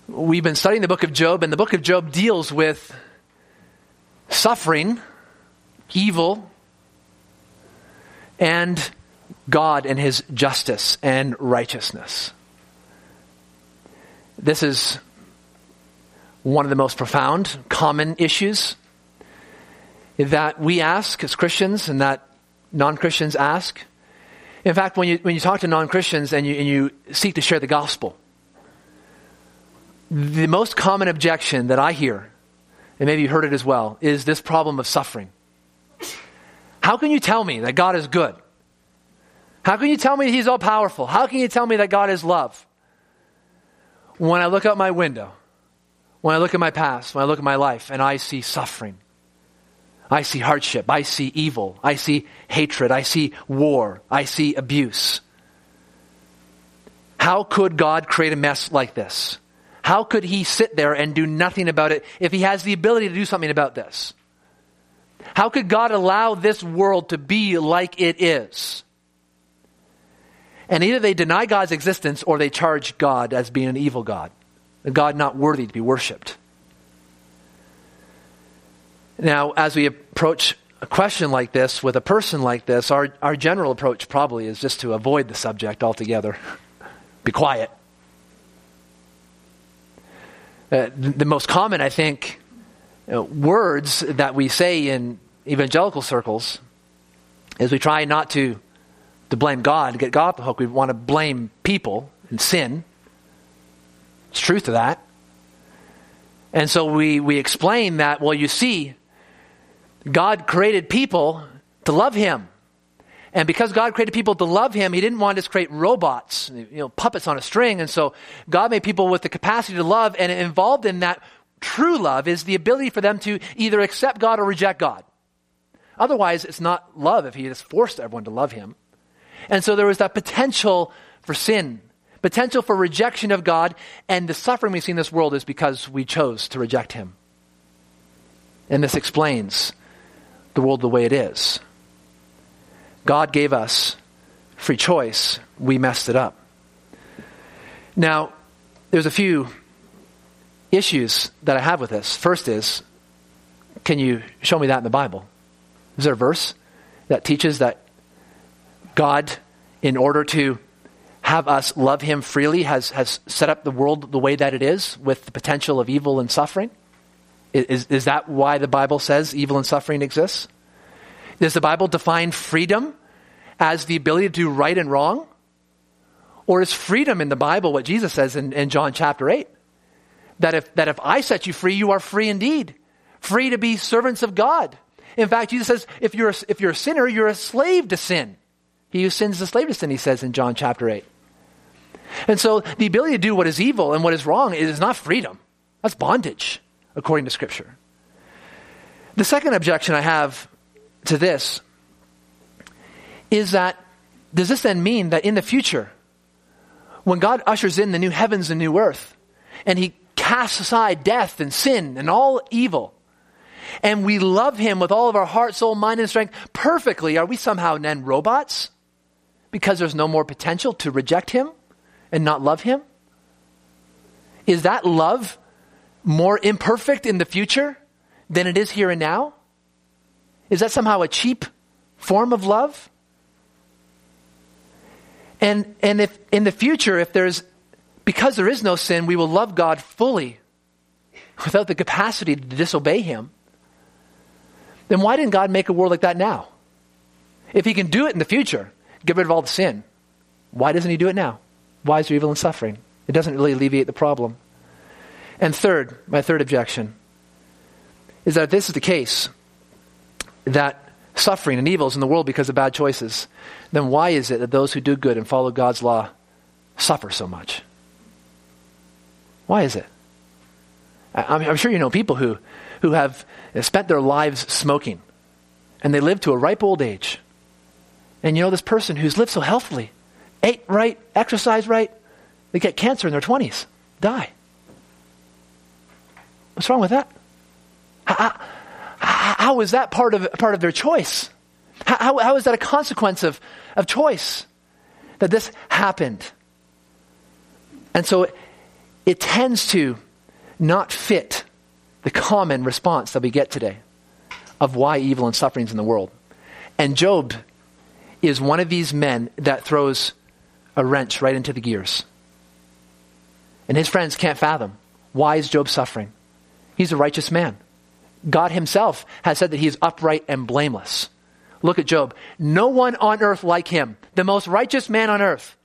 We've been studying the book of Job, and the book of Job deals with suffering, evil, and God and his justice and righteousness. This is one of the most profound, common issues that we ask as Christians and that non-Christians ask. In fact, when you talk to non-Christians and you seek to share the gospel, the most common objection that I hear, and maybe you heard it as well, is this problem of suffering. How can you tell me that God is good? How can you tell me that he's all powerful? How can you tell me that God is love? When I look out my window, when I look at my past, when I look at my life, and I see suffering, I see hardship, I see evil, I see hatred, I see war, I see abuse. How could God create a mess like this? How could he sit there and do nothing about it if he has the ability to do something about this? How could God allow this world to be like it is? And either they deny God's existence or they charge God as being an evil God, a God not worthy to be worshipped. Now, as we approach a question like this with a person like this, our general approach probably is just to avoid the subject altogether. Be quiet. The most common, I think, words that we say in evangelical circles is we try not to blame God, to get God off the hook. We want to blame people and sin. There's truth to that. And so we explain that, well, you see, God created people to love him. And because God created people to love him, he didn't want us to create robots, puppets on a string. And so God made people with the capacity to love, and involved in that true love is the ability for them to either accept God or reject God. Otherwise, it's not love if he just forced everyone to love him. And so there was that potential for sin, potential for rejection of God, and the suffering we see in this world is because we chose to reject him. And this explains the world the way it is. God gave us free choice. We messed it up. Now, there's a few issues that I have with this. First is, can you show me that in the Bible? Is there a verse that teaches that God, in order to have us love him freely, has set up the world the way that it is, with the potential of evil and suffering? Is that why the Bible says evil and suffering exists? Does the Bible define freedom as the ability to do right and wrong? Or is freedom in the Bible what Jesus says in John chapter 8? That if I set you free, you are free indeed. Free to be servants of God. In fact, Jesus says, if you're a sinner, you're a slave to sin. He who sins is a slave to sin, he says in John chapter 8. And so the ability to do what is evil and what is wrong is not freedom. That's bondage, according to Scripture. The second objection I have to this is that, does this then mean that in the future, when God ushers in the new heavens and new earth, and he casts aside death and sin and all evil, and we love him with all of our heart, soul, mind, and strength perfectly, are we somehow then robots? Because there's no more potential to reject him and not love him? Is that love more imperfect in the future than it is here and now? Is that somehow a cheap form of love? And if in the future, because there is no sin, we will love God fully without the capacity to disobey him, then why didn't God make a world like that now? If he can do it in the future, get rid of all the sin, why doesn't he do it now? Why is there evil and suffering? It doesn't really alleviate the problem. And third, my third objection is that if this is the case, that suffering and evil is in the world because of bad choices, then why is it that those who do good and follow God's law suffer so much? Why is it? I'm sure you know people who have spent their lives smoking, and they live to a ripe old age. And you know this person who's lived so healthily, ate right, exercised right, they get cancer in their 20s, die. What's wrong with that? How is that part of their choice? How is that a consequence of choice that this happened? And so it tends to not fit the common response that we get today of why evil and suffering is in the world. And Job is one of these men that throws a wrench right into the gears. And his friends can't fathom, why is Job suffering? He's a righteous man. God himself has said that he is upright and blameless. Look at Job. No one on earth like him, the most righteous man on earth.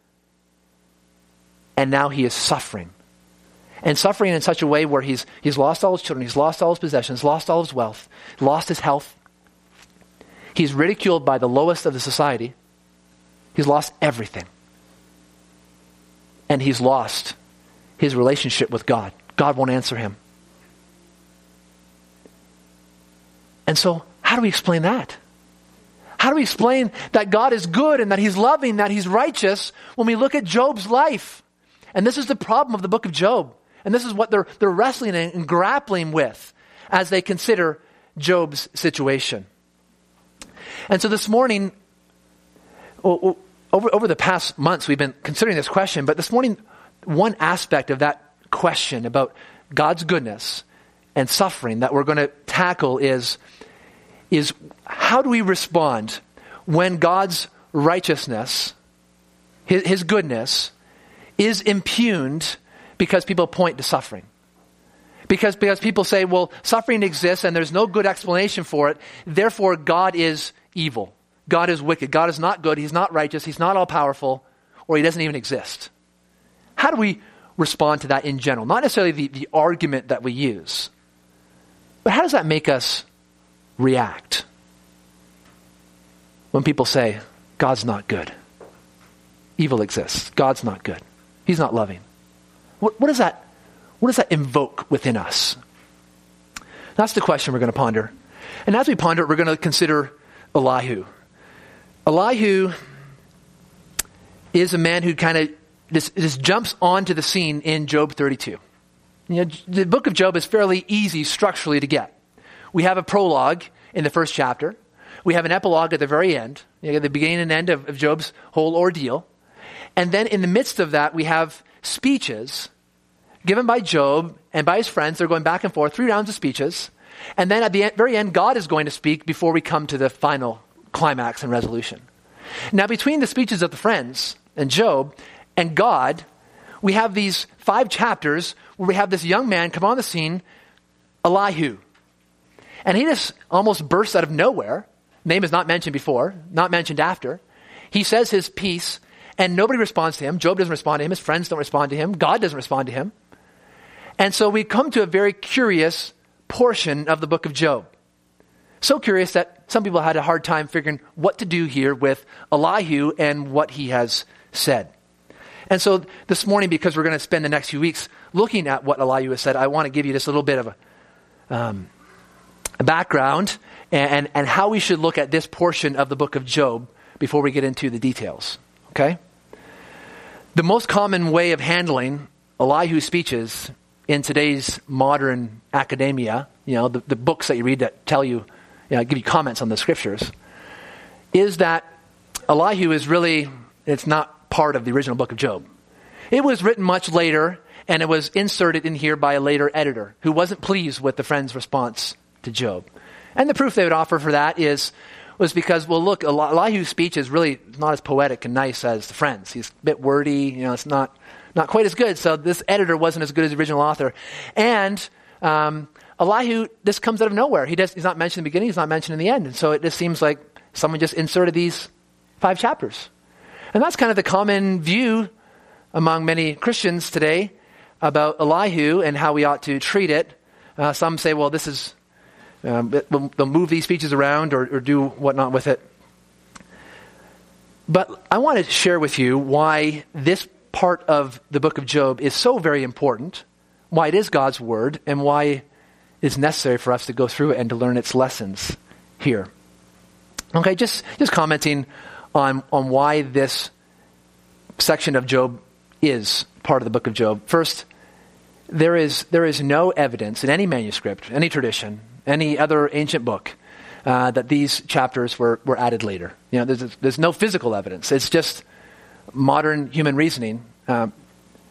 And now he is suffering. And suffering in such a way where he's lost all his children, he's lost all his possessions, lost all his wealth, lost his health. He's ridiculed by the lowest of the society. He's lost everything. And he's lost his relationship with God. God won't answer him. And so, how do we explain that? How do we explain that God is good and that he's loving, that he's righteous when we look at Job's life? And this is the problem of the book of Job. And this is what they're wrestling and grappling with as they consider Job's situation. And so this morning, over the past months, we've been considering this question. But this morning, one aspect of that question about God's goodness and suffering that we're going to tackle is how do we respond when God's righteousness, his goodness, is impugned because people point to suffering. Because people say, well, suffering exists and there's no good explanation for it, therefore God is evil. God is wicked. God is not good. He's not righteous. He's not all-powerful, or he doesn't even exist. How do we respond to that in general? Not necessarily the argument that we use, but how does that make us react when people say, God's not good. Evil exists. God's not good. He's not loving. What does that invoke within us? That's the question we're going to ponder. And as we ponder it, we're going to consider Elihu. Elihu is a man who kind of just jumps onto the scene in Job 32. You know, the book of Job is fairly easy structurally to get. We have a prologue in the first chapter. We have an epilogue at the very end, the beginning and end of Job's whole ordeal. And then in the midst of that, we have speeches given by Job and by his friends. They're going back and forth, 3 rounds of speeches. And then at the very end, God is going to speak before we come to the final climax and resolution. Now, between the speeches of the friends and Job and God, we have these 5 chapters where we have this young man come on the scene, Elihu. And he just almost bursts out of nowhere. Name is not mentioned before, not mentioned after. He says his piece, and nobody responds to him. Job doesn't respond to him. His friends don't respond to him. God doesn't respond to him. And so we come to a very curious portion of the book of Job. So curious that some people had a hard time figuring what to do here with Elihu and what he has said. And so this morning, because we're going to spend the next few weeks looking at what Elihu has said, I want to give you just a little bit of a background and how we should look at this portion of the book of Job before we get into the details. Okay? The most common way of handling Elihu's speeches in today's modern academia, the books that you read that tell you, give you comments on the scriptures, is that Elihu is really, it's not part of the original book of Job. It was written much later, and it was inserted in here by a later editor who wasn't pleased with the friend's response to Job. And the proof they would offer for that was because, well, look, Elihu's speech is really not as poetic and nice as the friend's. He's a bit wordy, it's not quite as good. So this editor wasn't as good as the original author. And Elihu, this comes out of nowhere. He's not mentioned in the beginning, he's not mentioned in the end. And so it just seems like someone just inserted these 5 chapters. And that's kind of the common view among many Christians today about Elihu and how we ought to treat it. Some say, well, this is, they'll move these speeches around or do whatnot with it. But I want to share with you why this part of the book of Job is so very important, why it is God's word, and why it's necessary for us to go through it and to learn its lessons here. Okay, just commenting on why this section of Job is part of the book of Job. First, there is no evidence in any manuscript, any tradition, any other ancient book that these chapters were added later. There's no physical evidence. It's just modern human reasoning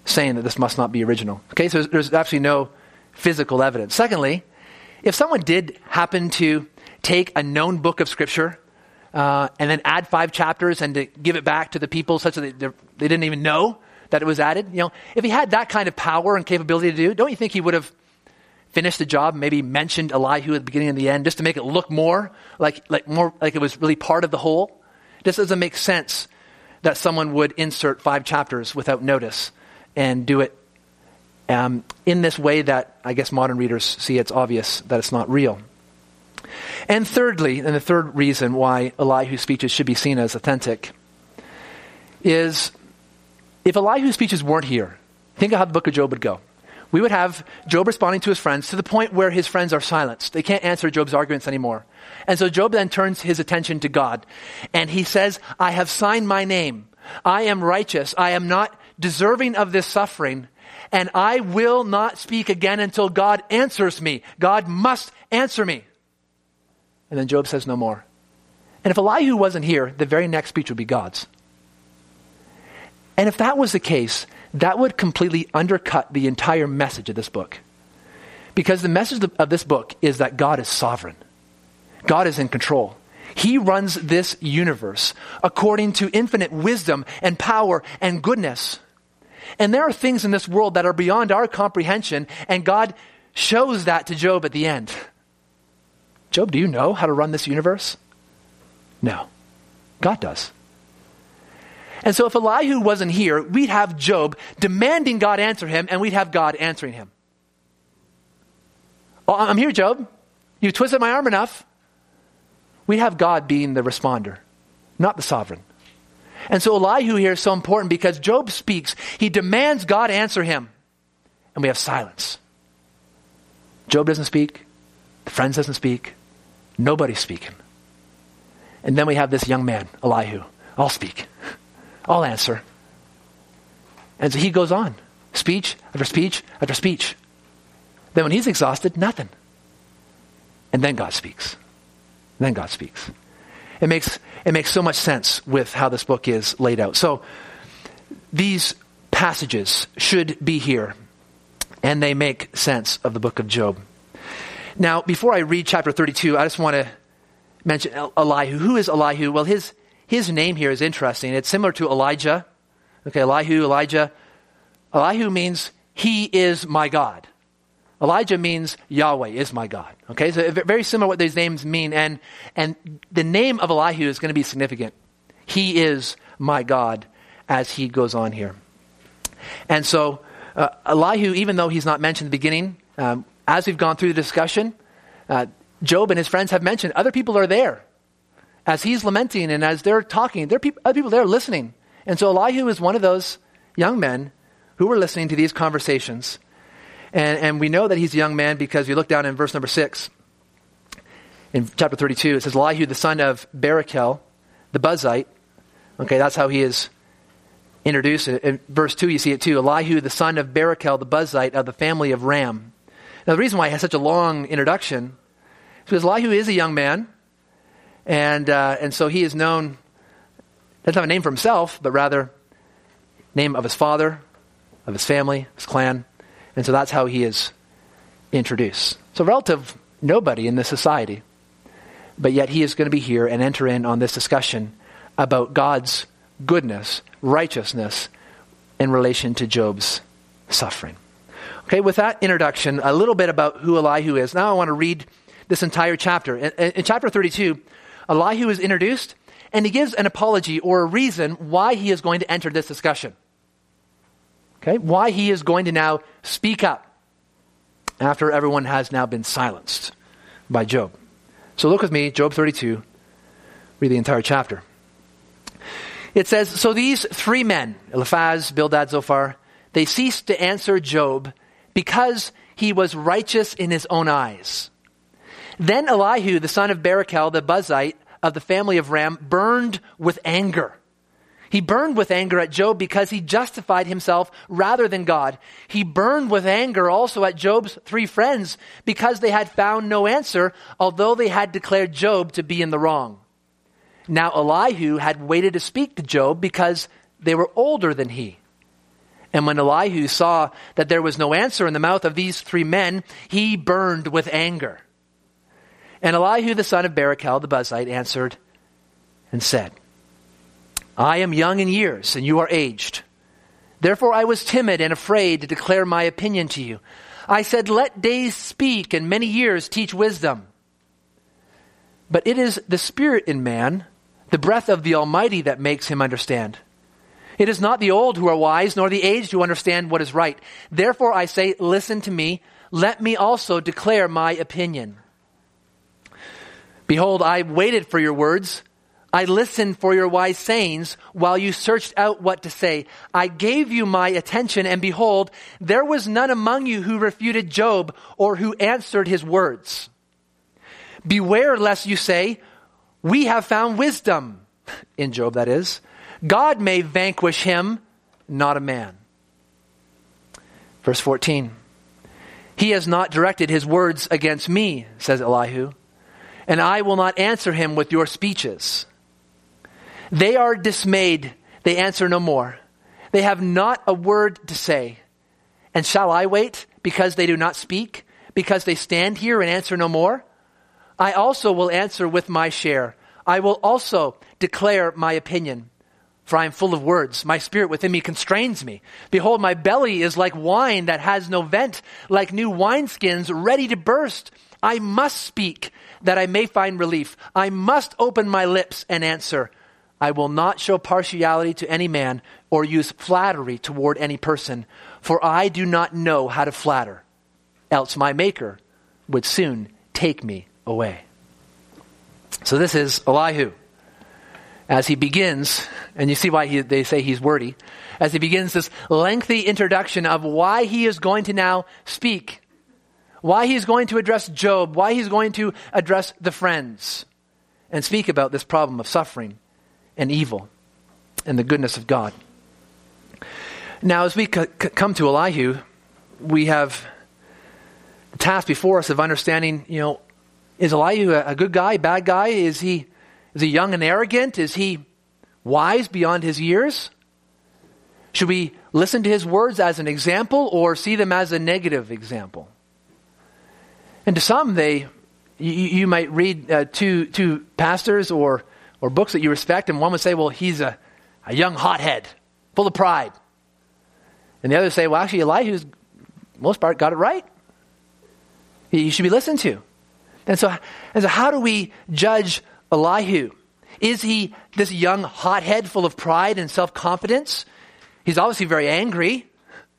saying that this must not be original. Okay, so there's absolutely no physical evidence. Secondly, if someone did happen to take a known book of Scripture and then add 5 chapters and to give it back to the people such that they didn't even know that it was added, if he had that kind of power and capability to do, don't you think he would have finished the job, maybe mentioned Elihu at the beginning and the end, just to make it look more like it was really part of the whole? It just doesn't make sense that someone would insert 5 chapters without notice and do it in this way that I guess modern readers see it's obvious that it's not real. And thirdly, and the third reason why Elihu's speeches should be seen as authentic is if Elihu's speeches weren't here, think of how the book of Job would go. We would have Job responding to his friends to the point where his friends are silenced. They can't answer Job's arguments anymore. And so Job then turns his attention to God. And he says, I have signed my name. I am righteous. I am not deserving of this suffering. And I will not speak again until God answers me. God must answer me. And then Job says no more. And if Elihu wasn't here, the very next speech would be God's. And if that was the case, that would completely undercut the entire message of this book. Because the message of this book is that God is sovereign. God is in control. He runs this universe according to infinite wisdom and power and goodness. And there are things in this world that are beyond our comprehension, and God shows that to Job at the end. Job, do you know how to run this universe? No. God does. And so if Elihu wasn't here, we'd have Job demanding God answer him, and we'd have God answering him. Oh, I'm here, Job. You twisted my arm enough. We'd have God being the responder, not the sovereign. And so Elihu here is so important because Job speaks. He demands God answer him, and we have silence. Job doesn't speak. The friends doesn't speak. Nobody's speaking. And then we have this young man, Elihu. I'll speak. I'll answer. And so he goes on. Speech after speech after speech. Then when he's exhausted, nothing. And then God speaks. Then God speaks. It makes so much sense with how this book is laid out. So these passages should be here, and they make sense of the book of Job. Now, before I read chapter 32, I just want to mention Elihu. Who is Elihu? Well, his name here is interesting. It's similar to Elijah. Okay, Elihu, Elijah. Elihu means he is my God. Elijah means Yahweh is my God. Okay, so very similar what these names mean. And the name of Elihu is going to be significant. He is my God as he goes on here. And so Elihu, even though he's not mentioned in the beginning, as we've gone through the discussion, Job and his friends have mentioned other people are there. As he's lamenting and as they're talking, other people there listening. And so Elihu is one of those young men who were listening to these conversations. And we know that he's a young man because we look down in verse number 6. In chapter 32, it says, Elihu, the son of Barachel, the Buzite. Okay, that's how he is introduced. In verse 2, you see it too. Elihu, the son of Barachel, the Buzite of the family of Ram. Now, the reason why he has such a long introduction is because Elihu is a young man. And so he is known, doesn't have a name for himself, but rather name of his father, of his family, his clan. And so that's how he is introduced. So relative nobody in this society. But yet he is going to be here and enter in on this discussion about God's goodness, righteousness in relation to Job's suffering. Okay, with that introduction, a little bit about who Elihu is. Now I want to read this entire chapter. In chapter 32, Elihu is introduced and he gives an apology or a reason why he is going to enter this discussion. Okay, why he is going to now speak up after everyone has now been silenced by Job. So look with me, Job 32, read the entire chapter. It says, so these 3 men, Eliphaz, Bildad, Zophar, they ceased to answer Job because he was righteous in his own eyes. Then Elihu, the son of Barachel, the Buzite of the family of Ram, burned with anger. He burned with anger at Job because he justified himself rather than God. He burned with anger also at Job's 3 friends because they had found no answer, although they had declared Job to be in the wrong. Now Elihu had waited to speak to Job because they were older than he. And when Elihu saw that there was no answer in the mouth of these 3 men, he burned with anger. And Elihu the son of Barachel the Buzite answered and said, I am young in years, and you are aged. Therefore I was timid and afraid to declare my opinion to you. I said, let days speak, and many years teach wisdom. But it is the spirit in man, the breath of the Almighty, that makes him understand. It is not the old who are wise, nor the aged who understand what is right. Therefore I say, listen to me. Let me also declare my opinion. Behold, I waited for your words. I listened for your wise sayings while you searched out what to say. I gave you my attention, and behold, there was none among you who refuted Job or who answered his words. Beware lest you say, we have found wisdom. In Job, that is. God may vanquish him, not a man. Verse 14. He has not directed his words against me, says Elihu, and I will not answer him with your speeches. They are dismayed, they answer no more. They have not a word to say. And shall I wait because they do not speak, because they stand here and answer no more? I also will answer with my share. I will also declare my opinion. For I am full of words. My spirit within me constrains me. Behold, my belly is like wine that has no vent, like new wineskins ready to burst. I must speak that I may find relief. I must open my lips and answer. I will not show partiality to any man or use flattery toward any person, for I do not know how to flatter. Else my Maker would soon take me away. So this is Elihu. As he begins, and you see why they say he's wordy, as he begins this lengthy introduction of why he is going to now speak, why he's going to address Job, why he's going to address the friends, and speak about this problem of suffering and evil and the goodness of God. Now, as we come to Elihu, we have the task before us of understanding, is Elihu a good guy, bad guy? Is he young and arrogant? Is he wise beyond his years? Should we listen to his words as an example or see them as a negative example? And to some, you might read two pastors or books that you respect, and one would say, well, he's a young hothead, full of pride. And the other say, well, actually, Elihu's, most part, got it right. He should be listened to. And so how do we judge Elihu? Is he this young hothead full of pride and self-confidence? He's obviously very angry.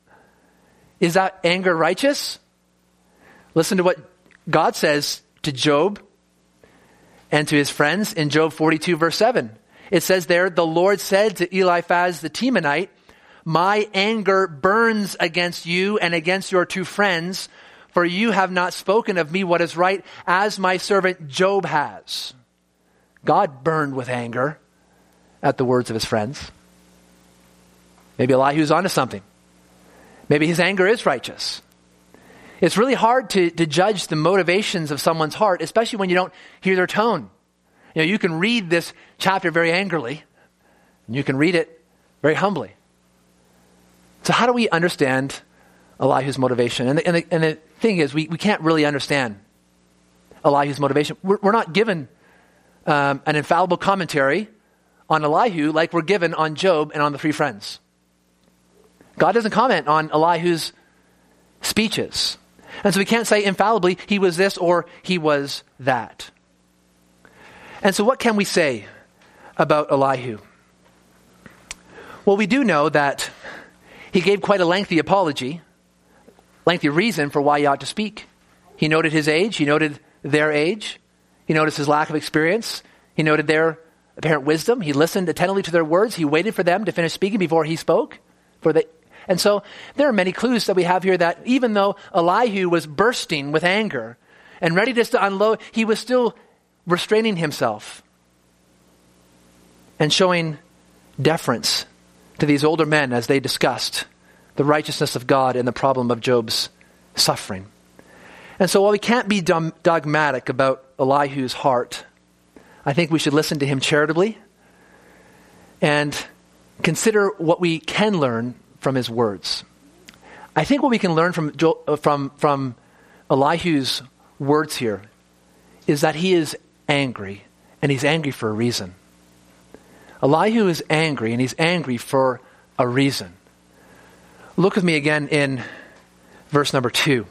Is that anger righteous? Listen to what God says to Job and to his friends in Job 42 verse 7. It says there, the Lord said to Eliphaz the Temanite, my anger burns against you and against your 2 friends, for you have not spoken of me what is right, as my servant Job has. God burned with anger at the words of his friends. Maybe Elihu's onto something. Maybe his anger is righteous. It's really hard to judge the motivations of someone's heart, especially when you don't hear their tone. You can read this chapter very angrily, and you can read it very humbly. So how do we understand Elihu's motivation? And the thing is, we can't really understand Elihu's motivation. We're not given an infallible commentary on Elihu like we're given on Job and on the 3 friends. God doesn't comment on Elihu's speeches. And so we can't say infallibly he was this or he was that. And so what can we say about Elihu? Well, we do know that he gave quite a lengthy apology, lengthy reason for why he ought to speak. He noted his age. He noted their age. He noticed his lack of experience. He noted their apparent wisdom. He listened attentively to their words. He waited for them to finish speaking before he spoke. And so there are many clues that we have here that even though Elihu was bursting with anger and ready just to unload, he was still restraining himself and showing deference to these older men as they discussed the righteousness of God and the problem of Job's suffering. And so while we can't be dogmatic about Elihu's heart, I think we should listen to him charitably and consider what we can learn from his words. I think what we can learn from Elihu's words here is that he is angry, and he's angry for a reason. Elihu is angry, and he's angry for a reason. Look with me again in verse number 2.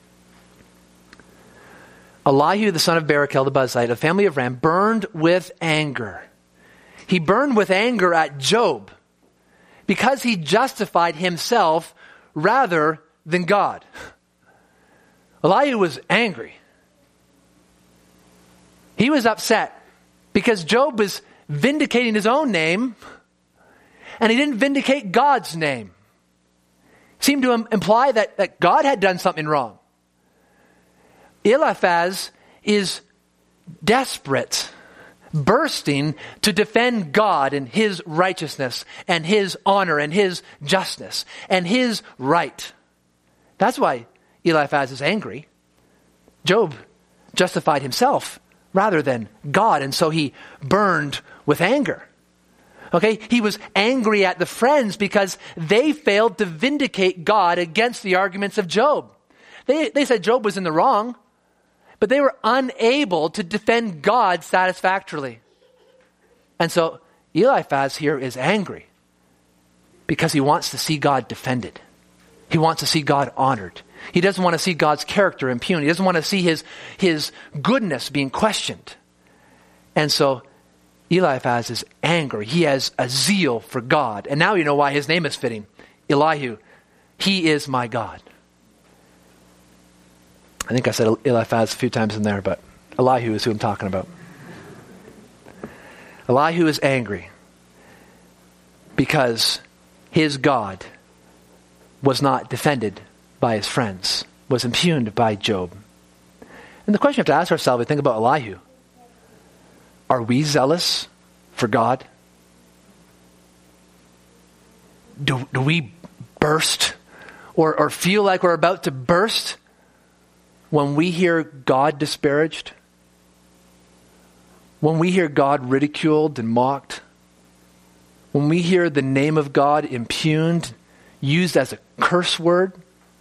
Elihu, the son of Barakel the Buzite, of the family of Ram, burned with anger. He burned with anger at Job because he justified himself rather than God. Elihu was angry. He was upset because Job was vindicating his own name and he didn't vindicate God's name. It seemed to imply that God had done something wrong. Eliphaz is desperate, bursting to defend God and his righteousness and his honor and his justness and his right. That's why Eliphaz is angry. Job justified himself rather than God, and so he burned with anger. Okay, he was angry at the friends because they failed to vindicate God against the arguments of Job. They said Job was in the wrong, but they were unable to defend God satisfactorily. And so Eliphaz here is angry because he wants to see God defended. He wants to see God honored. He doesn't want to see God's character impugned. He doesn't want to see his goodness being questioned. And so Eliphaz is angry. He has a zeal for God. And now you know why his name is fitting. Elihu, he is my God. I think I said Eliphaz a few times in there, but Elihu is who I'm talking about. Elihu is angry because his God was not defended by his friends, was impugned by Job. And the question we have to ask ourselves, we think about Elihu. Are we zealous for God? Do we burst or feel like we're about to burst when we hear God disparaged? When we hear God ridiculed and mocked? When we hear the name of God impugned, used as a curse word?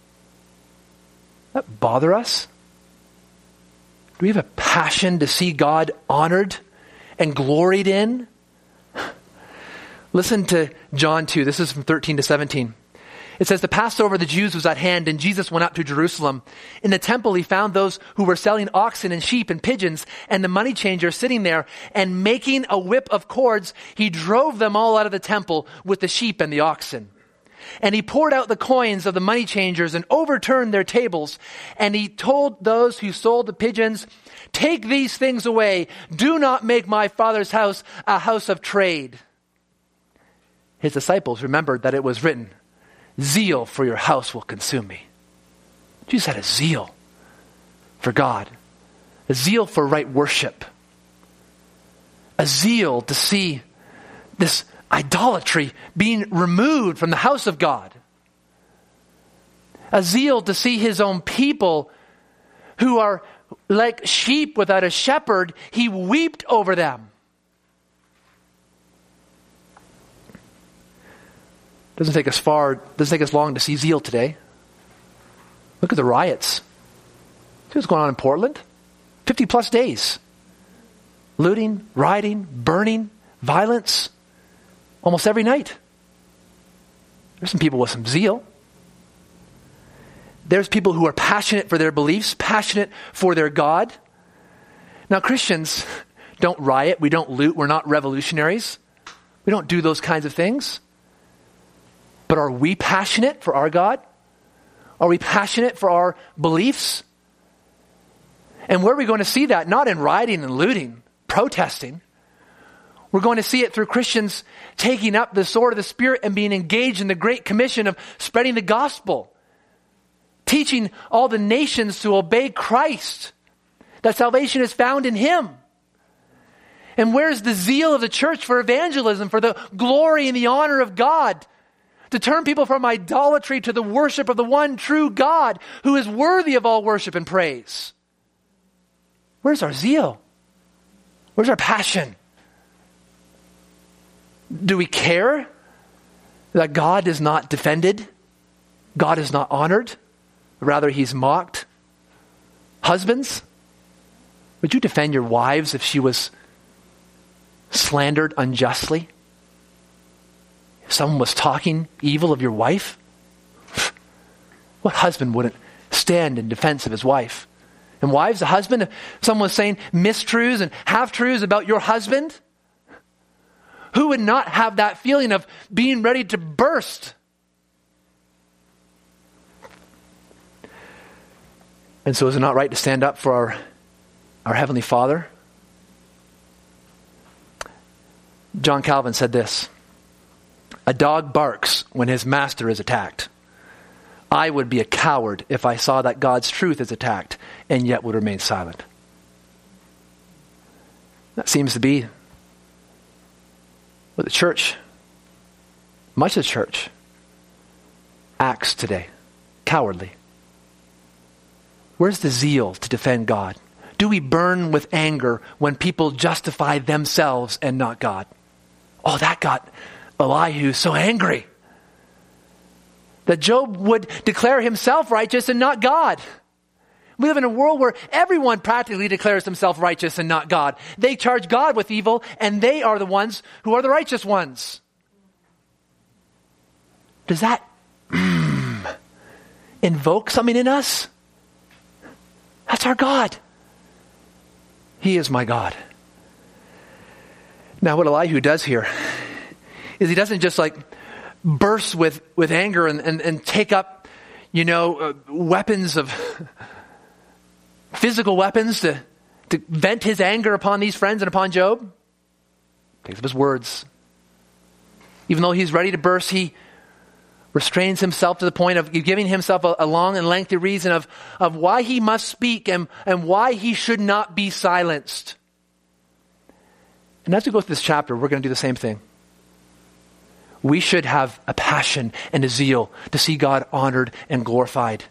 Does that bother us? Do we have a passion to see God honored and gloried in? Listen to John 2. This is from 13 to 17. It says, the Passover of the Jews was at hand, and Jesus went up to Jerusalem. In the temple he found those who were selling oxen and sheep and pigeons, and the money changer sitting there, and making a whip of cords, he drove them all out of the temple with the sheep and the oxen. And he poured out the coins of the money changers and overturned their tables. And he told those who sold the pigeons, take these things away. Do not make my Father's house a house of trade. His disciples remembered that it was written, zeal for your house will consume me. Jesus had a zeal for God, a zeal for right worship, a zeal to see this idolatry being removed from the house of God, a zeal to see his own people who are like sheep without a shepherd. He wept over them. Doesn't take us long to see zeal today. Look at the riots. See what's going on in Portland? 50 plus days. Looting, rioting, burning, violence. Almost every night. There's some people with some zeal. There's people who are passionate for their beliefs, passionate for their God. Now, Christians don't riot. We don't loot. We're not revolutionaries. We don't do those kinds of things. But are we passionate for our God? Are we passionate for our beliefs? And where are we going to see that? Not in rioting and looting, protesting. We're going to see it through Christians taking up the sword of the Spirit and being engaged in the Great Commission of spreading the gospel. Teaching all the nations to obey Christ. That salvation is found in Him. And where's the zeal of the church for evangelism, for the glory and the honor of God? To turn people from idolatry to the worship of the one true God who is worthy of all worship and praise. Where's our zeal? Where's our passion? Do we care that God is not defended, God is not honored, rather he's mocked. Husbands, would you defend your wives if she was slandered unjustly? If someone was talking evil of your wife? What husband wouldn't stand in defense of his wife? And wives, the husband, if someone was saying mistruths and half-truths about your husband, who would not have that feeling of being ready to burst? And so is it not right to stand up for our Heavenly Father? John Calvin said this: "A dog barks when his master is attacked. I would be a coward if I saw that God's truth is attacked and yet would remain silent." That seems to be what the church, much of the church, acts today. Cowardly. Where's the zeal to defend God? Do we burn with anger when people justify themselves and not God? Oh, that got Elihu so angry that Job would declare himself righteous and not God. We live in a world where everyone practically declares themselves righteous and not God. They charge God with evil, and they are the ones who are the righteous ones. Does that invoke something in us? That's our God. He is my God. Now, what Elihu does here is he doesn't just burst with anger and take up, weapons of physical weapons to vent his anger upon these friends and upon Job. Takes up his words. Even though he's ready to burst, he restrains himself to the point of giving himself a long and lengthy reason of why he must speak and why he should not be silenced. And as we go through this chapter, we're going to do the same thing. We should have a passion and a zeal to see God honored and glorified.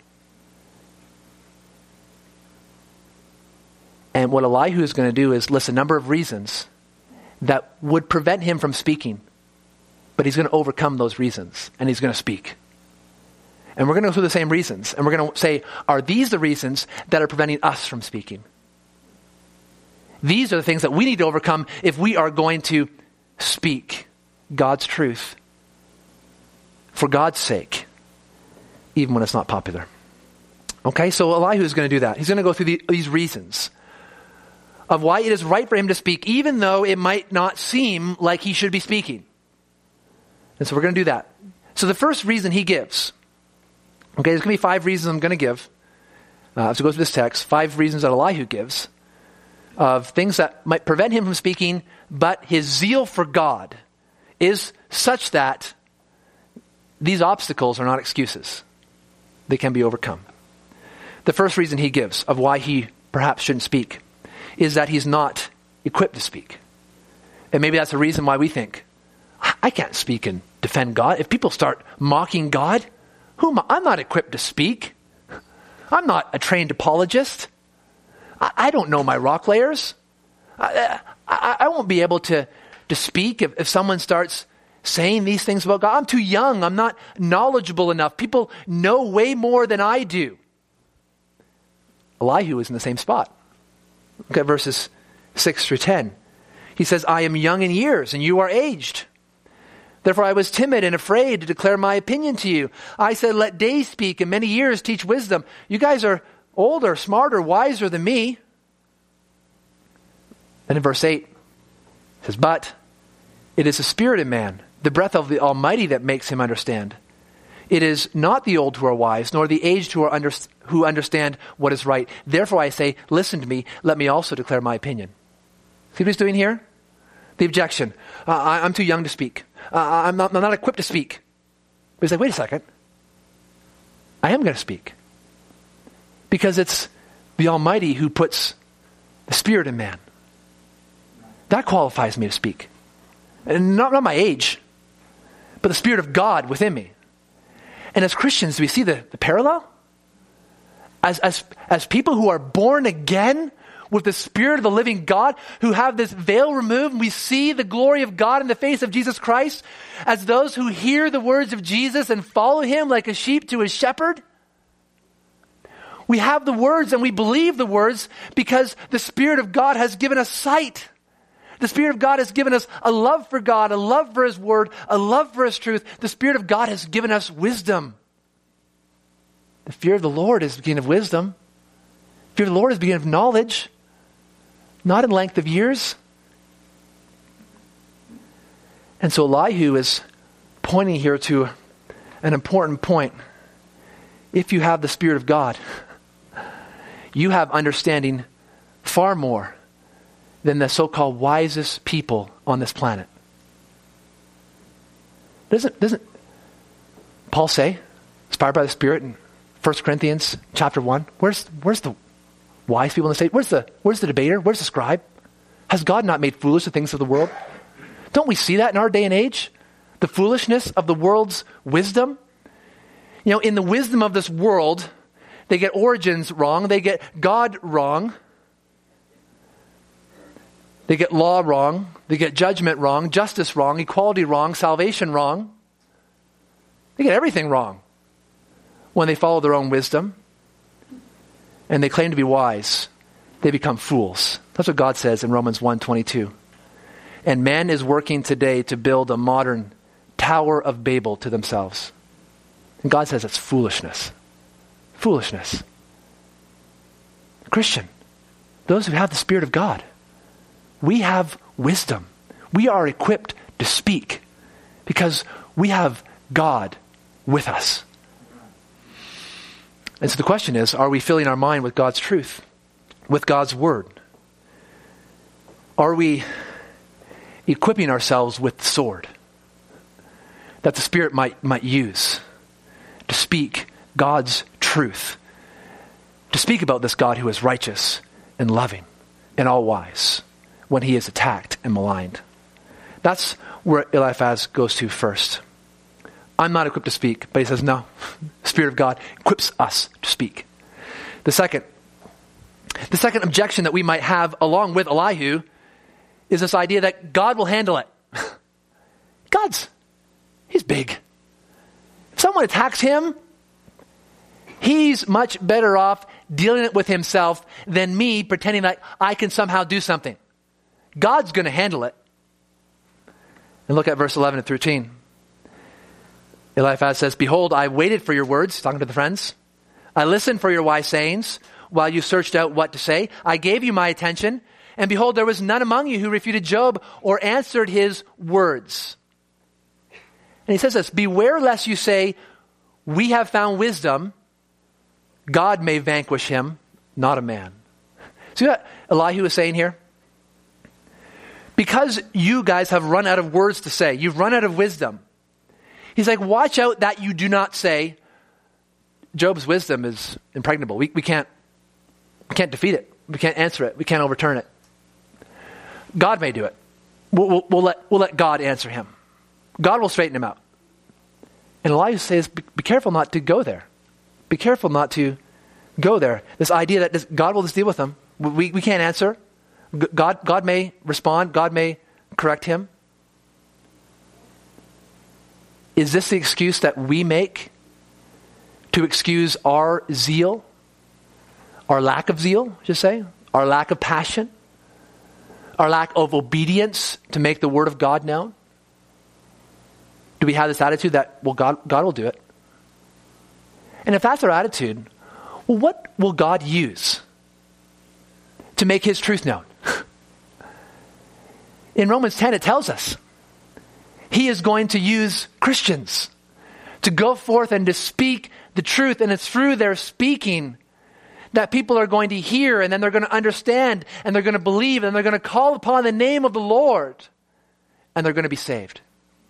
And what Elihu is going to do is list a number of reasons that would prevent him from speaking. But he's going to overcome those reasons, and he's going to speak. And we're going to go through the same reasons. And we're going to say, are these the reasons that are preventing us from speaking? These are the things that we need to overcome if we are going to speak God's truth for God's sake, even when it's not popular. Okay, so Elihu is going to do that. He's going to go through these reasons of why it is right for him to speak, even though it might not seem like he should be speaking. And so we're going to do that. So the first reason he gives, okay, there's going to be 5 reasons I'm going to give. As we go through this text, 5 reasons that Elihu gives of things that might prevent him from speaking, but his zeal for God is such that these obstacles are not excuses. They can be overcome. The first reason he gives of why he perhaps shouldn't speak is that he's not equipped to speak. And maybe that's the reason why we think, I can't speak and defend God. If people start mocking God, I'm not equipped to speak. I'm not a trained apologist. I don't know my rock layers. I won't be able to speak if someone starts saying these things about God. I'm too young. I'm not knowledgeable enough. People know way more than I do. Elihu is in the same spot. Look at verses 6 through 10. He says, I am young in years and you are aged. Therefore I was timid and afraid to declare my opinion to you. I said, let days speak and many years teach wisdom. You guys are older, smarter, wiser than me. And in verse 8, it says, but it is the spirit in man, the breath of the Almighty that makes him understand. It is not the old who are wise, nor the aged who understand what is right. Therefore I say, listen to me, let me also declare my opinion. See what he's doing here? The objection. I'm too young to speak. I'm not equipped to speak. But he's like, wait a second. I am going to speak. Because it's the Almighty who puts the Spirit in man. That qualifies me to speak. And not my age, but the Spirit of God within me. And as Christians, do we see the parallel? As people who are born again, with the Spirit of the living God, who have this veil removed, and we see the glory of God in the face of Jesus Christ, as those who hear the words of Jesus and follow him like a sheep to his shepherd? We have the words and we believe the words because the Spirit of God has given us sight. The Spirit of God has given us a love for God, a love for his word, a love for his truth. The Spirit of God has given us wisdom. The fear of the Lord is the beginning of wisdom. Fear of the Lord is the beginning of knowledge, not in length of years. And so Elihu is pointing here to an important point. If you have the Spirit of God, you have understanding far more than the so-called wisest people on this planet. Doesn't Paul say, inspired by the Spirit in 1 Corinthians chapter 1, where's the wise people in the state? Where's the debater? Where's the scribe? Has God not made foolish the things of the world? Don't we see that in our day and age? The foolishness of the world's wisdom? You know, in the wisdom of this world, they get origins wrong. They get God wrong. They get law wrong. They get judgment wrong, justice wrong, equality wrong, salvation wrong. They get everything wrong when they follow their own wisdom and they claim to be wise. They become fools. That's what God says in Romans 1:22. And man is working today to build a modern Tower of Babel to themselves. And God says it's foolishness. Foolishness. Christian, those who have the Spirit of God, we have wisdom. We are equipped to speak because we have God with us. And so the question is, are we filling our mind with God's truth, with God's word? Are we equipping ourselves with the sword that the Spirit might use to speak God's truth, to speak about this God who is righteous and loving and all-wise when he is attacked and maligned? That's where Eliphaz goes to first. I'm not equipped to speak, but he says, no, the Spirit of God equips us to speak. The second objection that we might have along with Elihu is this idea that God will handle it. He's big. If someone attacks him, he's much better off dealing it with himself than me pretending that I can somehow do something. God's going to handle it. And look at verse 11 and 13. Eliphaz says, behold, I waited for your words, talking to the friends. I listened for your wise sayings while you searched out what to say. I gave you my attention. And behold, there was none among you who refuted Job or answered his words. And he says this, beware lest you say, we have found wisdom. God may vanquish him, not a man. See what Elihu is saying here? Because you guys have run out of words to say, you've run out of wisdom. He's like, watch out that you do not say, Job's wisdom is impregnable. We can't defeat it. We can't answer it. We can't overturn it. God may do it. We'll let God answer him. God will straighten him out. And Elihu says, be careful not to go there. Be careful not to go there. This idea that God will just deal with him. We can't answer. God may respond. God may correct him. Is this the excuse that we make to excuse our zeal? Our lack of zeal, just say? Our lack of passion? Our lack of obedience to make the word of God known? Do we have this attitude that, well, God will do it? And if that's our attitude, well, what will God use to make his truth known? In Romans 10, it tells us he is going to use Christians to go forth and to speak the truth. And it's through their speaking that people are going to hear, and then they're going to understand, and they're going to believe, and they're going to call upon the name of the Lord, and they're going to be saved.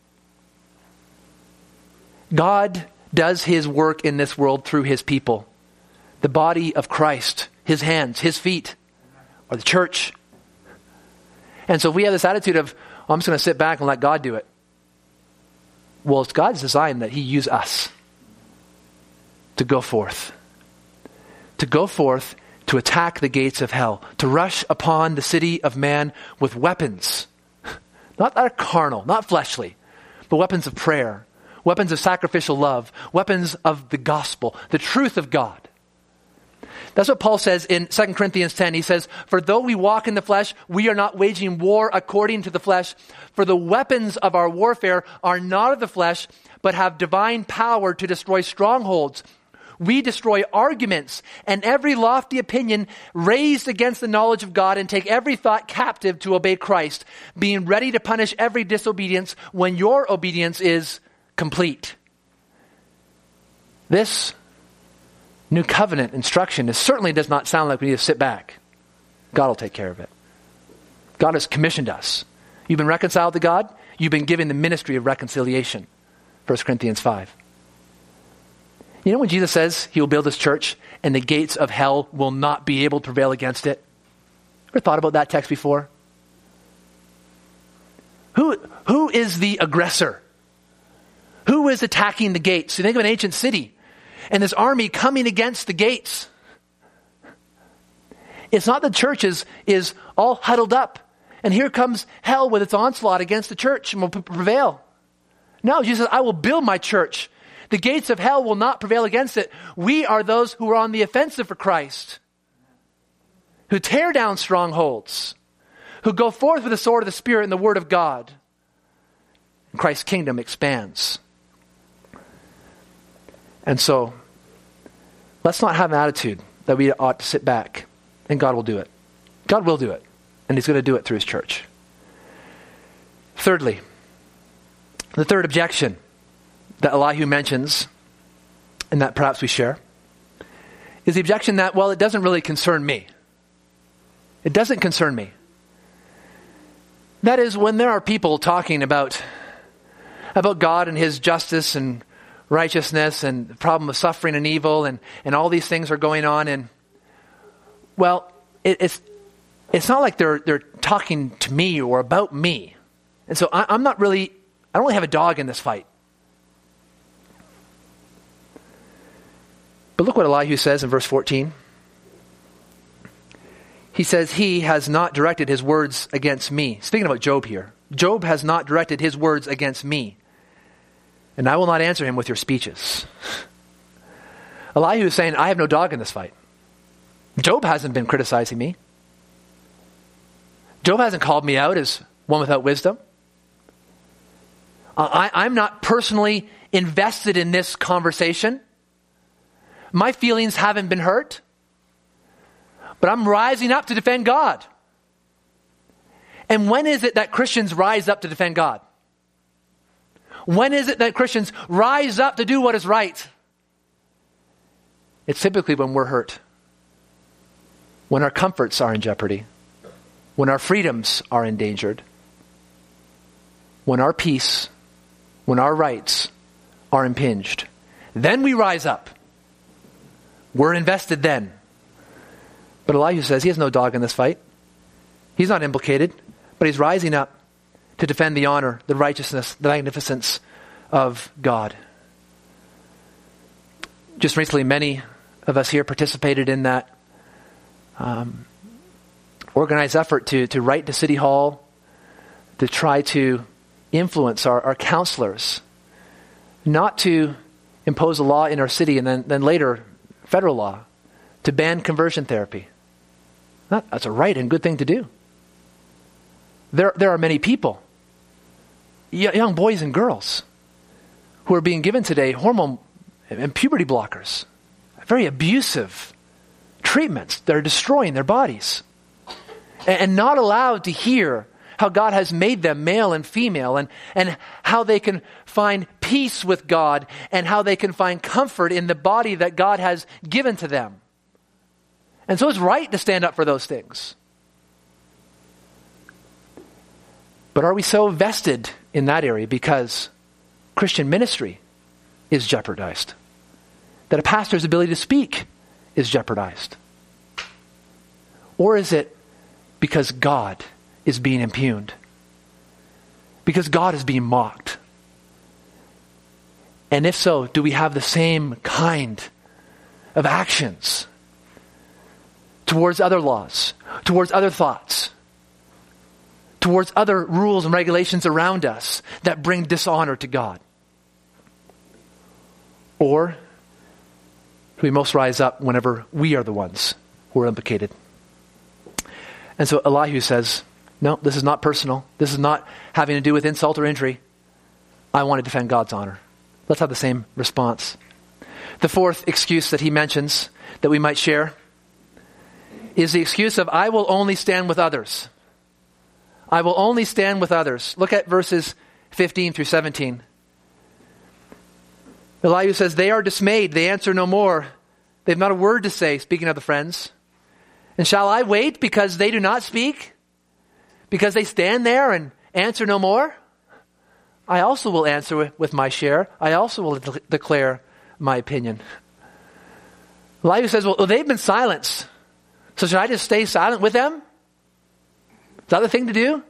God does his work in this world through his people. The body of Christ, his hands, his feet, or the church. And so if we have this attitude of, oh, I'm just going to sit back and let God do it. Well, it's God's design that he use us to go forth. To go forth to attack the gates of hell, to rush upon the city of man with weapons, not that are carnal, not fleshly, but weapons of prayer, weapons of sacrificial love, weapons of the gospel, the truth of God. That's what Paul says in 2 Corinthians 10. He says, "For though we walk in the flesh, we are not waging war according to the flesh. For the weapons of our warfare are not of the flesh, but have divine power to destroy strongholds. We destroy arguments and every lofty opinion raised against the knowledge of God, and take every thought captive to obey Christ, being ready to punish every disobedience when your obedience is complete." This new covenant instruction certainly does not sound like we need to sit back. God will take care of it. God has commissioned us. You've been reconciled to God. You've been given the ministry of reconciliation. 1 Corinthians 5. You know when Jesus says he will build his church and the gates of hell will not be able to prevail against it? Ever thought about that text before? Who is the aggressor? Who is attacking the gates? You think of an ancient city and this army coming against the gates. It's not the church is all huddled up and here comes hell with its onslaught against the church and will prevail. No, Jesus says, I will build my church. The gates of hell will not prevail against it. We are those who are on the offensive for Christ, who tear down strongholds, who go forth with the sword of the Spirit and the word of God. And Christ's kingdom expands. And so, let's not have an attitude that we ought to sit back and God will do it. God will do it. And he's going to do it through his church. Thirdly, the third objection that Elihu mentions, and that perhaps we share, is the objection that, well, it doesn't really concern me. It doesn't concern me. That is, when there are people talking about God and his justice and righteousness and the problem of suffering and evil and all these things are going on, and, well, it's not like they're talking to me or about me. And so I don't really have a dog in this fight. But look what Elihu says in verse 14. He says, he has not directed his words against me. Speaking about Job here. Job has not directed his words against me. And I will not answer him with your speeches. Elihu is saying, I have no dog in this fight. Job hasn't been criticizing me. Job hasn't called me out as one without wisdom. I'm not personally invested in this conversation. My feelings haven't been hurt, but I'm rising up to defend God. And when is it that Christians rise up to defend God? When is it that Christians rise up to do what is right? It's typically when we're hurt, when our comforts are in jeopardy, when our freedoms are endangered, when our peace, when our rights are impinged. Then we rise up. We're invested then. But Elihu says he has no dog in this fight. He's not implicated, but he's rising up to defend the honor, the righteousness, the magnificence of God. Just recently, many of us here participated in that organized effort to write to City Hall, to try to influence our counselors, not to impose a law in our city and then later federal law to ban conversion therapy. That's a right and good thing to do. There are many people, young boys and girls, who are being given today hormone and puberty blockers, very abusive treatments that are destroying their bodies, and not allowed to hear how God has made them male and female, and how they can find peace with God, and how they can find comfort in the body that God has given to them. And so it's right to stand up for those things. But are we so vested in that area because Christian ministry is jeopardized? That a pastor's ability to speak is jeopardized? Or is it because God is being impugned? Because God is being mocked? And if so, do we have the same kind of actions towards other laws, towards other thoughts, towards other rules and regulations around us that bring dishonor to God? Or do we most rise up whenever we are the ones who are implicated? And so Elihu says, no, this is not personal. This is not having to do with insult or injury. I want to defend God's honor. Let's have the same response. The fourth excuse that he mentions that we might share is the excuse of, I will only stand with others. I will only stand with others. Look at verses 15 through 17. Elihu says, they are dismayed. They answer no more. They have not a word to say, speaking of the friends. And shall I wait because they do not speak? Because they stand there and answer no more? I also will answer with my share. I also will declare my opinion. Elihu says, well, they've been silenced. So should I just stay silent with them? Is that the thing to do?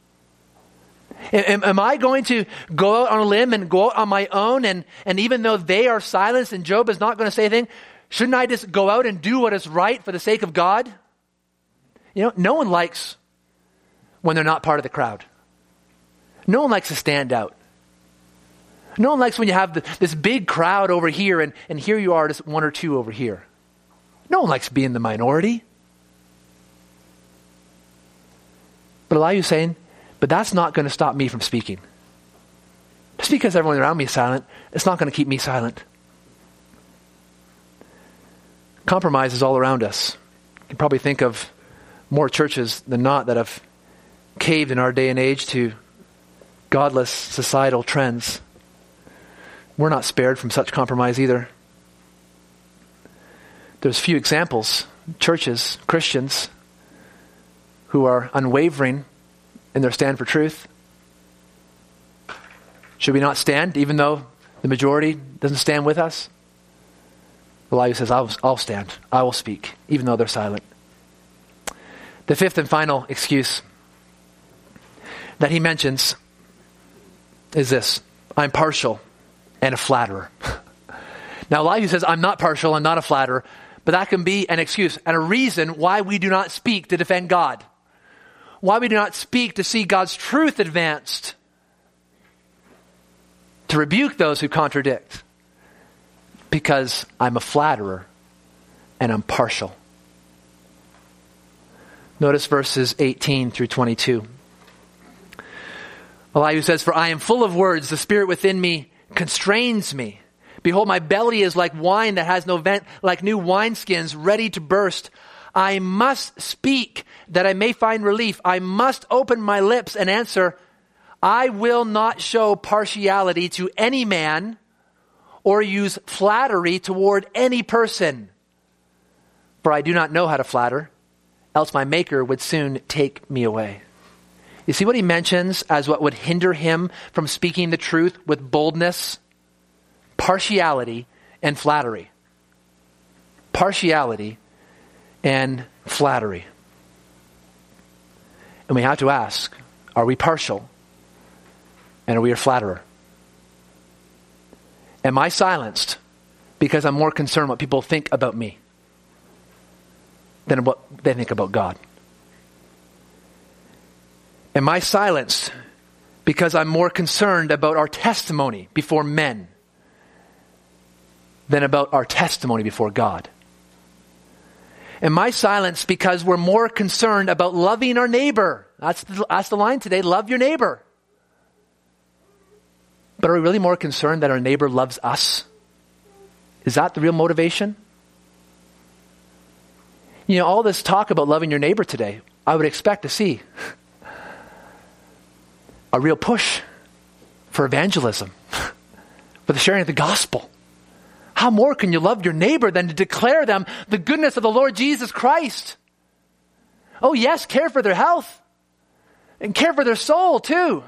Am I going to go out on a limb and go out on my own? And even though they are silenced and Job is not going to say anything, shouldn't I just go out and do what is right for the sake of God? You know, no one likes when they're not part of the crowd. No one likes to stand out. No one likes when you have this big crowd over here and here you are, just one or two over here. No one likes being the minority. But Elihu's saying, but that's not going to stop me from speaking. Just because everyone around me is silent, it's not going to keep me silent. Compromise is all around us. You can probably think of more churches than not that have caved in our day and age to godless societal trends. We're not spared from such compromise either. There's few examples, churches, Christians, who are unwavering in their stand for truth. Should we not stand, even though the majority doesn't stand with us? Elihu says, I'll stand. I will speak, even though they're silent. The fifth and final excuse that he mentions is this: I'm partial and a flatterer. Now, Elihu says, I'm not partial, I'm not a flatterer, but that can be an excuse and a reason why we do not speak to defend God. Why we do not speak to see God's truth advanced, to rebuke those who contradict. Because I'm a flatterer and I'm partial. Notice verses 18 through 22. Elihu says, for I am full of words, the spirit within me constrains me. Behold, my belly is like wine that has no vent, like new wineskins ready to burst. I must speak that I may find relief. I must open my lips and answer. I will not show partiality to any man or use flattery toward any person. For I do not know how to flatter, else my Maker would soon take me away. You see what he mentions as what would hinder him from speaking the truth with boldness? Partiality and flattery. Partiality and flattery. And we have to ask, are we partial? And are we a flatterer? Am I silenced because I'm more concerned what people think about me than what they think about God? Am I silenced because I'm more concerned about our testimony before men than about our testimony before God? Am I silenced because we're more concerned about loving our neighbor? That's the line today, love your neighbor. But are we really more concerned that our neighbor loves us? Is that the real motivation? You know, all this talk about loving your neighbor today, I would expect to see a real push for evangelism, for the sharing of the gospel. How more can you love your neighbor than to declare them the goodness of the Lord Jesus Christ? Oh yes, care for their health and care for their soul too.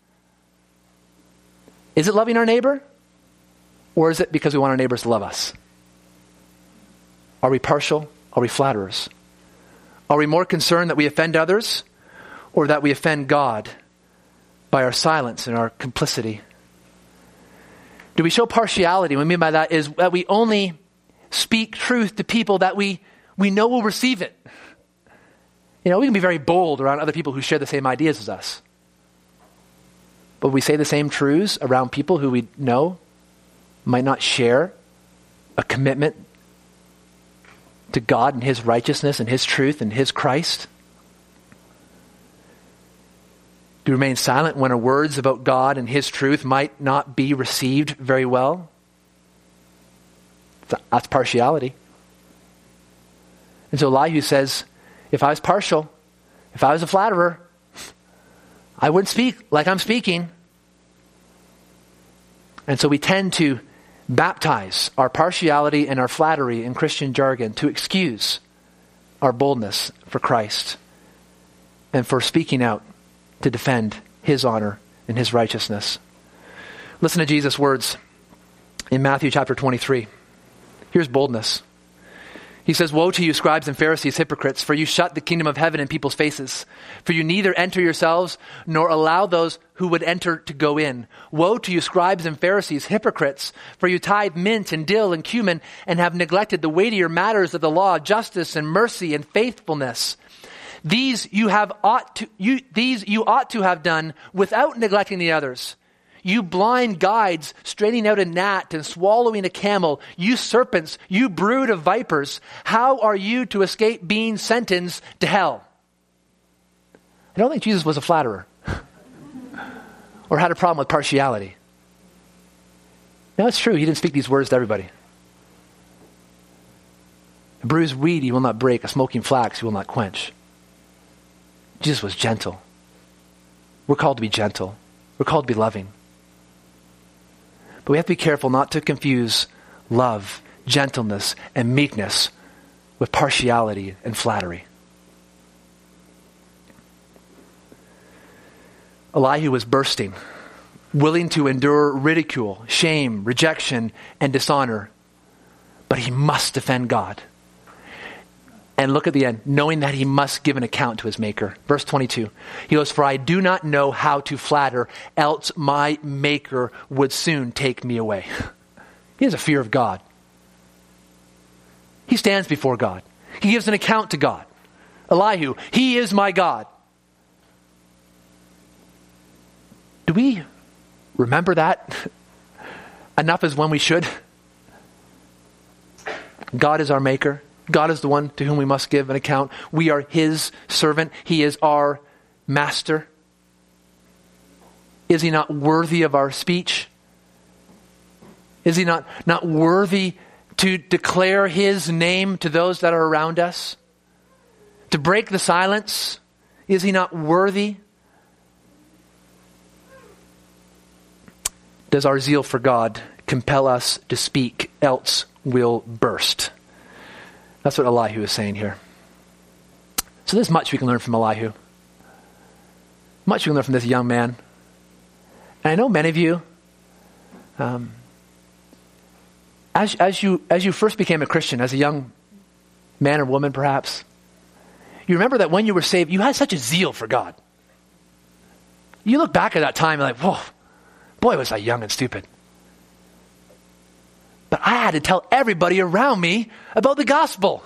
Is it loving our neighbor? Or is it because we want our neighbors to love us? Are we partial? Are we flatterers? Are we more concerned that we offend others or that we offend God by our silence and our complicity? Do we show partiality? What I mean by that is that we only speak truth to people that we we know we'll receive it. We can be very bold around other people who share the same ideas as us. But we say the same truths around people who we know might not share a commitment to God and his righteousness and his truth and his Christ. Do we remain silent when our words about God and his truth might not be received very well? That's partiality. And so Elihu says, if I was partial, if I was a flatterer, I wouldn't speak like I'm speaking. And so we tend to baptize our partiality and our flattery in Christian jargon to excuse our boldness for Christ and for speaking out to defend his honor and his righteousness. Listen to Jesus' words in Matthew chapter 23. Here's boldness. He says, "Woe to you, scribes and Pharisees, hypocrites, for you shut the kingdom of heaven in people's faces. For you neither enter yourselves, nor allow those who would enter to go in. Woe to you, scribes and Pharisees, hypocrites, for you tithe mint and dill and cumin, and have neglected the weightier matters of the law, justice and mercy and faithfulness. These you ought to have done without neglecting the others. You blind guides, straining out a gnat and swallowing a camel. You serpents, you brood of vipers. How are you to escape being sentenced to hell?" I don't think Jesus was a flatterer or had a problem with partiality. No, it's true. He didn't speak these words to everybody. A bruised reed he will not break. A smoking flax he will not quench. Jesus was gentle. We're called to be gentle. We're called to be loving. But we have to be careful not to confuse love, gentleness, and meekness with partiality and flattery. Elihu was bursting, willing to endure ridicule, shame, rejection, and dishonor. But he must defend God. And look at the end, knowing that he must give an account to his maker. Verse 22, he goes, "For I do not know how to flatter, else my maker would soon take me away." He has a fear of God. He stands before God. He gives an account to God. Elihu, he is my God. Do we remember that enough as when we should? God is our maker. God is the one to whom we must give an account. We are his servant. He is our master. Is he not worthy of our speech? Is he not worthy to declare his name to those that are around us? To break the silence? Is he not worthy? Does our zeal for God compel us to speak, else we'll burst? That's what Elihu is saying here. So there's much we can learn from Elihu. Much we can learn from this young man. And I know many of you, as you first became a Christian, as a young man or woman perhaps, you remember that when you were saved, you had such a zeal for God. You look back at that time and like, whoa, boy, was I young and stupid. But I had to tell everybody around me about the gospel.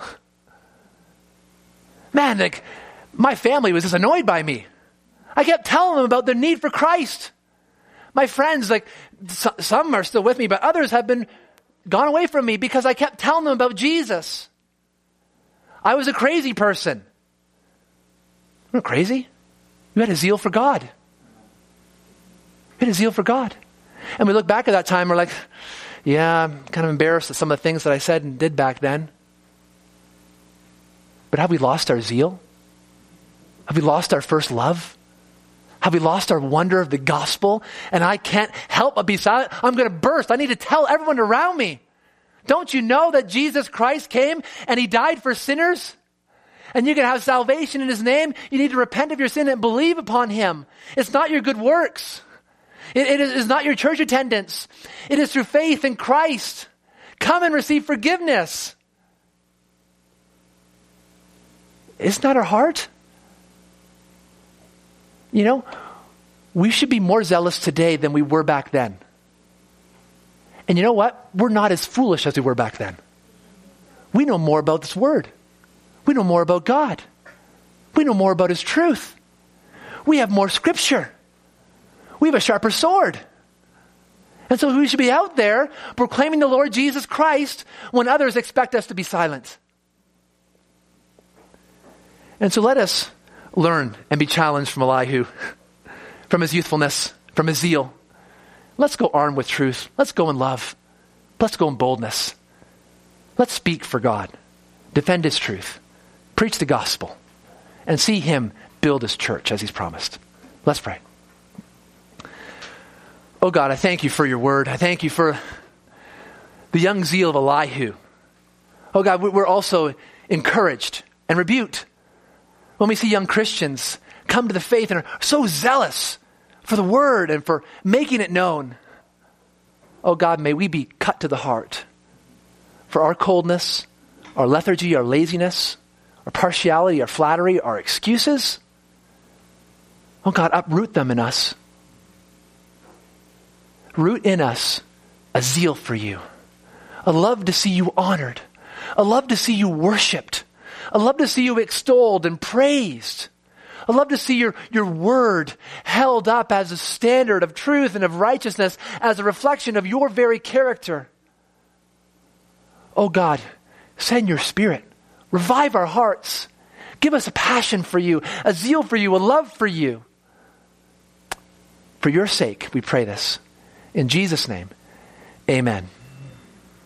Man, like, my family was just annoyed by me. I kept telling them about the need for Christ. My friends, like, some are still with me, but others have been gone away from me because I kept telling them about Jesus. I was a crazy person. You weren't crazy. You had a zeal for God. You had a zeal for God. And we look back at that time, we're like, yeah, I'm kind of embarrassed at some of the things that I said and did back then. But have we lost our zeal? Have we lost our first love? Have we lost our wonder of the gospel? And I can't help but be silent. I'm going to burst. I need to tell everyone around me. Don't you know that Jesus Christ came and he died for sinners? And you can have salvation in his name. You need to repent of your sin and believe upon him. It's not your good works. It is not your church attendance. It is through faith in Christ. Come and receive forgiveness. Isn't that our heart? You know, we should be more zealous today than we were back then. And you know what? We're not as foolish as we were back then. We know more about this word. We know more about God. We know more about his truth. We have more scripture. We have a sharper sword. And so we should be out there proclaiming the Lord Jesus Christ when others expect us to be silent. And so let us learn and be challenged from Elihu, from his youthfulness, from his zeal. Let's go armed with truth. Let's go in love. Let's go in boldness. Let's speak for God. Defend his truth. Preach the gospel. And see him build his church as he's promised. Let's pray. Oh God, I thank you for your word. I thank you for the young zeal of Elihu. Oh God, we're also encouraged and rebuked when we see young Christians come to the faith and are so zealous for the word and for making it known. Oh God, may we be cut to the heart for our coldness, our lethargy, our laziness, our partiality, our flattery, our excuses. Oh God, uproot them in us. Root in us a zeal for you, a love to see you honored, a love to see you worshiped, a love to see you extolled and praised, a love to see your word held up as a standard of truth and of righteousness, as a reflection of your very character. Oh God, send your Spirit. Revive our hearts. Give us a passion for you, a zeal for you, a love for you. For your sake, we pray this. In Jesus' name, amen.